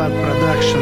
Влад Продакшн.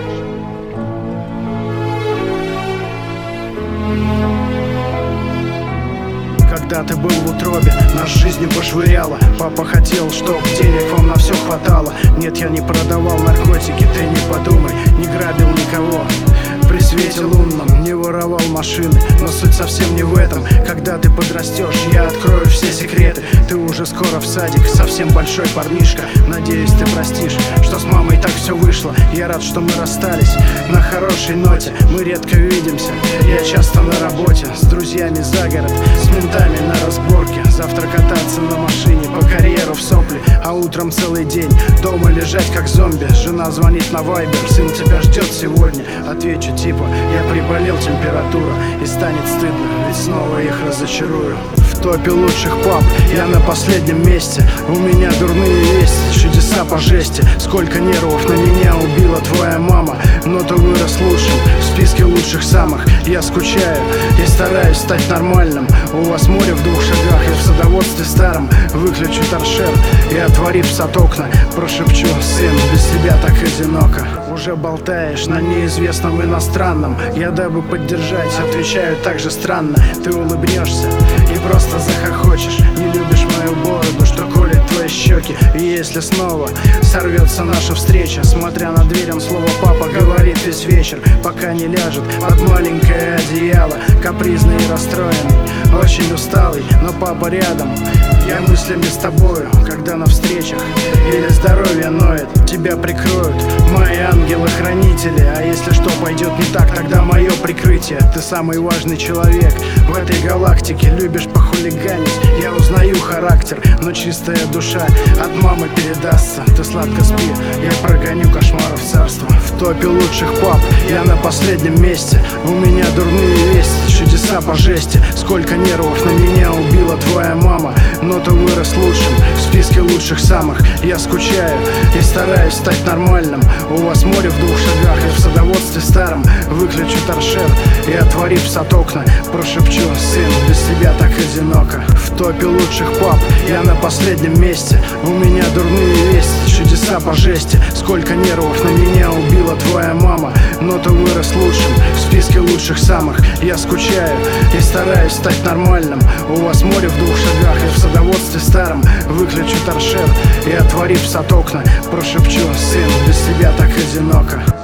Когда ты был в утробе, нас жизнью пошвыряло. Папа хотел, чтоб денег вам на все хватало. Нет, я не продавал наркотики, ты не подумай. Не грабил никого при свете лунном, не воровал машины. Но суть совсем не в этом. Когда ты подрастешь, я открою все секреты. Ты уже скоро в садик, совсем большой парнишка. Надеюсь, ты простишь, что с мамой так все вышло. Я рад, что мы расстались на хорошей ноте. Мы редко видимся, я часто на работе. С друзьями за город, с ментами на разборке. Завтра кататься на машине по карьеру в сопли, а утром целый день дома лежать как зомби. Жена звонит на вайбер: сын тебя ждет сегодня. Отвечу типа: я приболел, температура. И станет стыдно, ведь снова их разочарую. В топе лучших пап я на последнем месте. У меня дурные вести, чудеса по жести. Сколько нервов на меня убила твоя мама. Но ты вырос лучшим в списке лучших самых. Я скучаю и стараюсь стать нормальным. У вас море в 2 шагах, я в садоводстве старом. Выключу торшер и, отворив сад окна, прошепчу: сын, без тебя так одиноко. Уже болтаешь на неизвестном иностранном. Я, дабы поддержать, отвечаю так же странно. Ты улыбнешься и просто захохочешь. Не любишь мою бороду, что колет твои щеки. И если снова сорвется наша встреча, смотря на дверь, он слово папа говорит весь вечер, пока не ляжет под маленькое одеяло. Капризный и расстроенный, очень усталый, но папа рядом. Я мыслями с тобою, когда на встречах или здоровье ноет, тебя прикроют мои ангелы-хранители. А если что пойдет не так, тогда мое прикрытие. Ты самый важный человек в этой галактике. Любишь похулиганить, я узнаю характер, но чистая душа от мамы передастся. Ты сладко спи, я прогоню кошмаров царства. В топе лучших пап я на последнем месте. У меня дурные вести, чудеса по жести. Сколько нервов на меня убила твоя мама. Но ты вырос лучшим в списке лучших самых. Я скучаю и стараюсь стать нормальным. У вас море в 2 шагах, я в садоводстве старом. Выключу торшер и, отворив сад окна, прошепчу: сын, без тебя так одиноко. В топе лучших пап я на последнем месте. У меня дурные вести, чудеса по жести. Сколько нервов на меня убила твоя мама. Но ты вырос лучшим в списке лучших самых. Я скучаю и стараюсь стать нормальным. У вас море в 2 шагах, я в садоводстве старом. Выключу торшер и, отворив сад окна, прошепчу: сын, без тебя так одиноко.